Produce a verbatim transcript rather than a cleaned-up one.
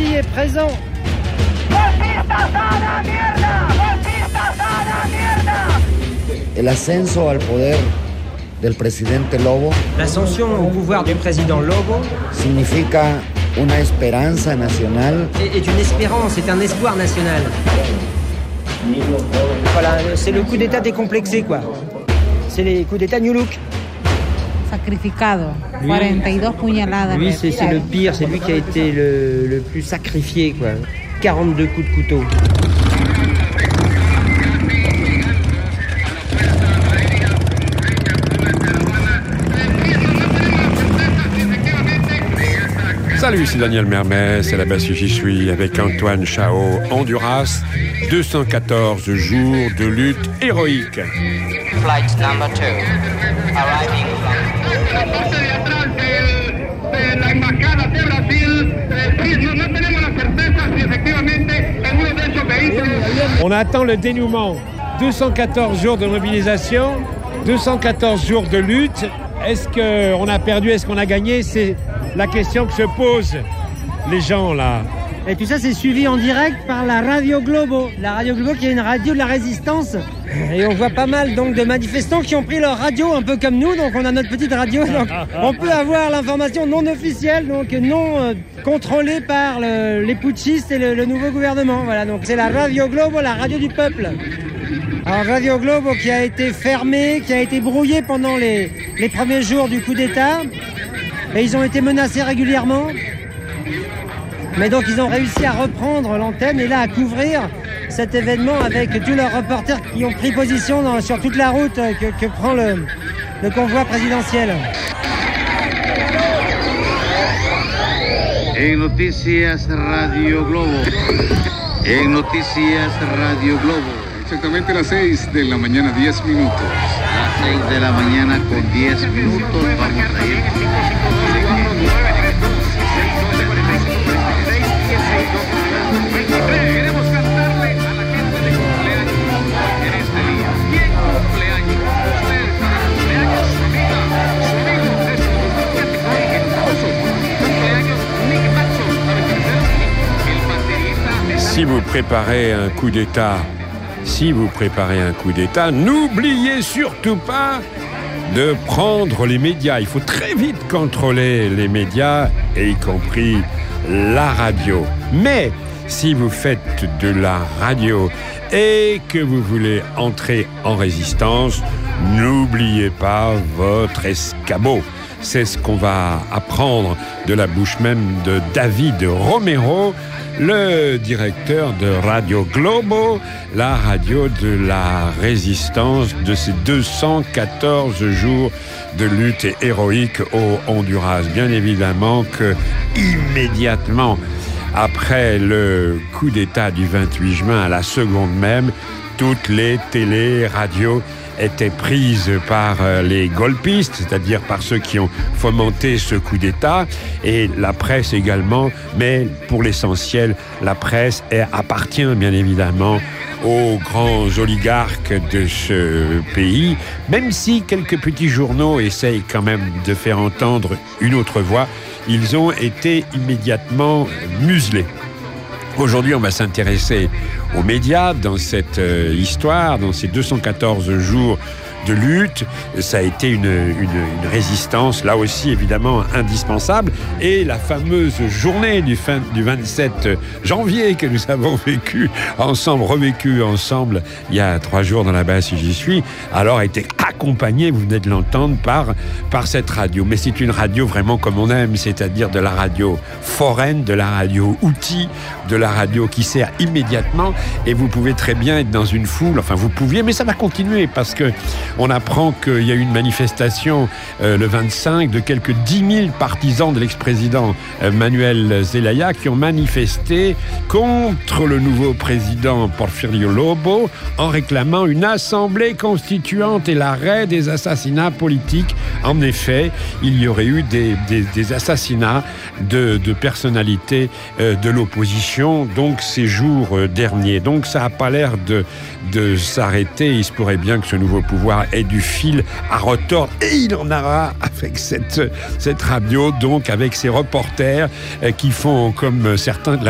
ici est présent. El ascenso al poder del presidente Lobo. L'ascension au pouvoir du président Lobo significa una esperanza nacional. est, est une espérance, est un espoir national. Voilà, c'est le coup d'État décomplexé, quoi. C'est les coups d'État New Look. Sacrificado. Lui, quarante y dos puñaladas. Lui, c'est, c'est le pire, c'est lui qui a été le, le plus sacrifié, quoi. quarante-deux coups de couteau. Salut, c'est Daniel Mermet, c'est la basse J'y suis avec Antoine Chao, Honduras, deux cent quatorze jours de lutte héroïque. Flight number two, arriving On attend le dénouement. deux cent quatorze jours de mobilisation, deux cent quatorze jours de lutte. Est-ce qu'on a perdu, est-ce qu'on a gagné? C'est la question que se posent les gens là. Et tout ça, c'est suivi en direct par la Radio Globo. La Radio Globo qui est une radio de la résistance. Et on voit pas mal donc de manifestants qui ont pris leur radio, un peu comme nous. Donc on a notre petite radio. Donc on peut avoir l'information non officielle, donc non euh, contrôlée par le, les putschistes et le, le nouveau gouvernement. Voilà, donc c'est la Radio Globo, la radio du peuple. Alors Radio Globo qui a été fermée, qui a été brouillée pendant les, les premiers jours du coup d'État. Et ils ont été menacés régulièrement. Mais donc ils ont réussi à reprendre l'antenne et là à couvrir cet événement avec tous leurs reporters qui ont pris position dans, sur toute la route que, que prend le, le convoi présidentiel. En Noticias Radio Globo. En Noticias Radio Globo. Exactamente las seis de la mañana, diez minutos. Las seis de la mañana con diez minutos. Vamos a ir. Queremos cantarle a la gente de cumpleaños en este día. ¿Quién cumpleaños? Usted para cumpleaños, su amiga, su amigo, es simpático y generoso. Cumpleaños Nick Matson, para que el baterista. Si vous préparez un coup d'État, si vous préparez un coup d'État, n'oubliez surtout pas de prendre les médias. Il faut très vite contrôler les médias, et y compris la radio. Mais si vous faites de la radio et que vous voulez entrer en résistance, n'oubliez pas votre escabeau. C'est ce qu'on va apprendre de la bouche même de David Romero, le directeur de Radio Globo, la radio de la résistance de ces deux cent quatorze jours de lutte héroïque au Honduras. Bien évidemment que immédiatement après le coup d'État du vingt-huit juin, à la seconde même, toutes les télés, radios étaient prises par les golpistes, c'est-à-dire par ceux qui ont fomenté ce coup d'État, et la presse également, mais pour l'essentiel, la presse appartient bien évidemment aux grands oligarques de ce pays, même si quelques petits journaux essayent quand même de faire entendre une autre voix, ils ont été immédiatement muselés. Aujourd'hui, on va s'intéresser aux médias dans cette euh, histoire, dans ces deux cent quatorze jours de lutte. Ça a été une, une, une résistance, là aussi évidemment indispensable. Et la fameuse journée du, fin, du vingt-sept janvier que nous avons vécu ensemble, revécu ensemble il y a trois jours dans la basse J'y suis, alors a été accompagnée, vous venez de l'entendre, par, par cette radio. Mais c'est une radio vraiment comme on aime, c'est-à-dire de la radio foraine, de la radio outil, de la radio qui sert immédiatement. Et vous pouvez très bien être dans une foule, enfin vous pouviez, mais ça va continuer parce que on apprend qu'il y a eu une manifestation euh, le vingt-cinq de quelques dix mille partisans de l'ex-président euh, Manuel Zelaya qui ont manifesté contre le nouveau président Porfirio Lobo en réclamant une assemblée constituante et l'arrêt des assassinats politiques. En effet, il y aurait eu des, des, des assassinats de, de personnalités euh, de l'opposition donc ces jours euh, derniers. Donc ça n'a pas l'air de, de s'arrêter. Il se pourrait bien que ce nouveau pouvoir ait du fil à retordre, et il en aura avec cette, cette radio, donc avec ses reporters euh, qui font comme certains de la